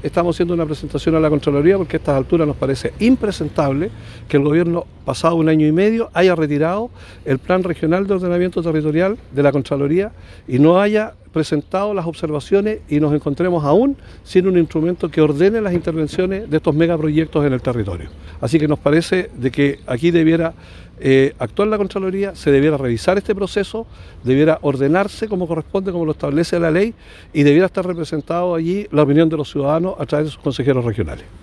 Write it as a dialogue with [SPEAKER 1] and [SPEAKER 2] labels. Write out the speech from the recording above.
[SPEAKER 1] estamos haciendo una presentación a la Contraloría porque a estas alturas nos parece impresentable que el gobierno, pasado 1 año y medio, haya retirado el Plan Regional de Ordenamiento Territorial de la Contraloría y no haya presentado las observaciones y nos encontremos aún sin un instrumento que ordene las intervenciones de estos megaproyectos en el territorio. Así que nos parece de que aquí debiera actuar la Contraloría, se debiera revisar este proceso, debiera ordenarse como corresponde, como lo establece la ley, y debiera estar representado allí la opinión de los ciudadanos a través de sus consejeros regionales.